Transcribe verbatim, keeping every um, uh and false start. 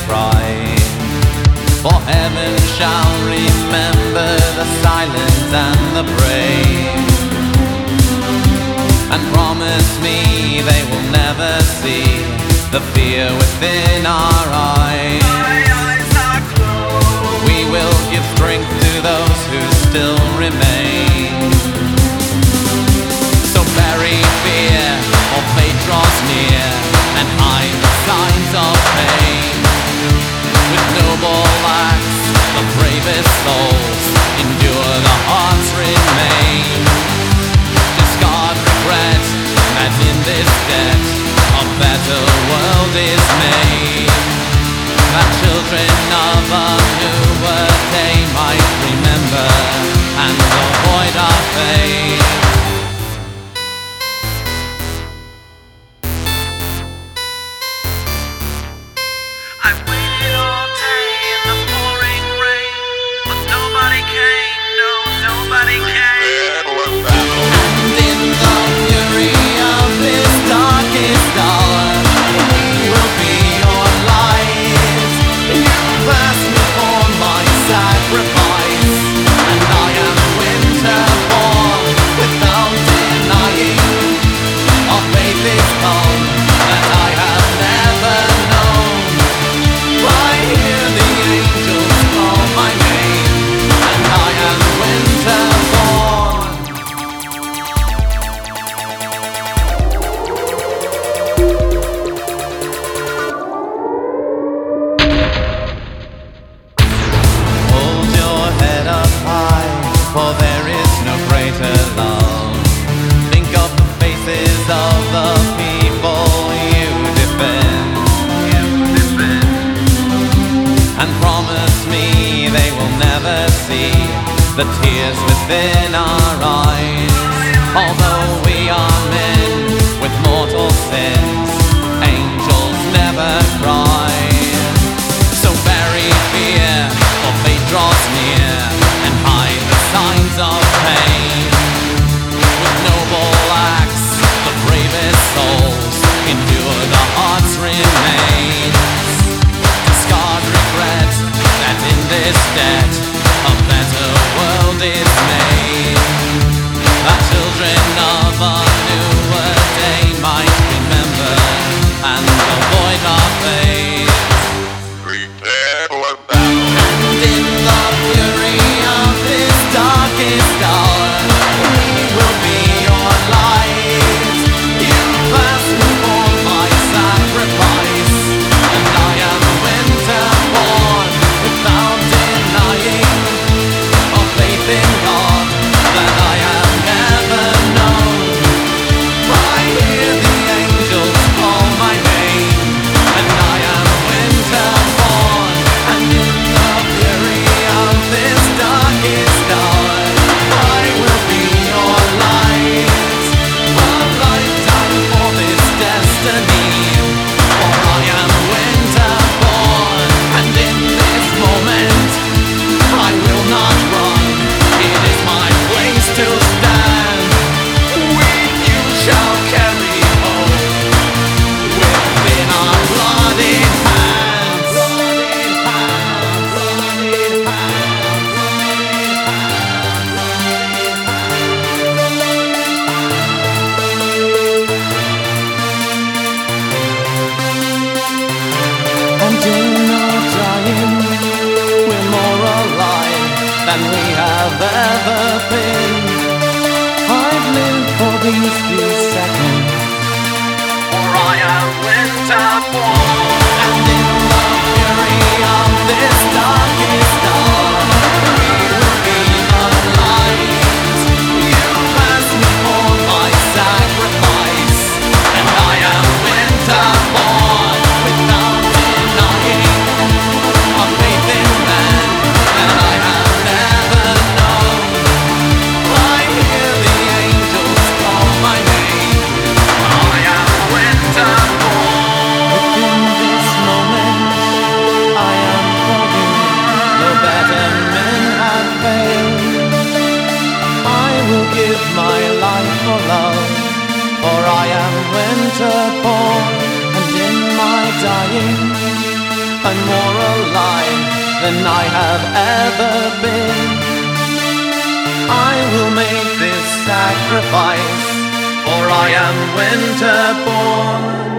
cry. For heaven shall remember the silent and the brave, and promise me they will never see the fear within our eyes. My eyes are closed. We will give strength to those who still remain. So bury fear, or fate draws near, and hide the signs of pain. With noble acts, the bravest souls endure, the hearts remain. Discard regret, that in this debt a better world is made, that children of a newer day might remember and avoid our fate. I waited all day in the pouring rain, but nobody came, no, nobody came. And in the fury of this darkest hour, we will be your light. You passed me for my sacrifice, and I am winter born without denying. Our faith is home that I have never known. I hear the angels call my name, and I am winter born. Hold your head up high, for there is no greater love. Think of the faces of the people you defend, and promise me they will never see the tears within our eyes. Although we are men with mortal sins, angels never cry. So bury fear, for fate draws near, and hide the signs of pain. With noble acts, the bravest souls endure, the hearts remain. Discard regret, that in this debt a better world is made, that children of a newer day might remember and avoid our fate. And in the fury of this darkest hour, we will be your light. You passed me for my sacrifice, and I am winter born without denying. A faith in God that I have never known. I hear the angels call my name, and I am winter born. And in the fury of this darkest hour, I will be your light. A lifetime for this destiny, for I am winter born. And in this moment I will not run, it is my place to stand. With you shall carry hope within our bloody hands. Bloody hands, bloody hands, and in our dying, we're more alive than we have ever been. I've lived for these few seconds, for I am winter born. And in the fury of this darkest hour, we will be the light. You passed me for my sacrifice, and I am winter born without denying. A faith in man that I have never known. I hear the angels call my name, I am winter born. Within this moment I am forgiven, no better men have failed. I will give my life for love, for I am winter born. And in my dying I'm more alive than I have ever been. I will make this sacrifice, for I am winter born.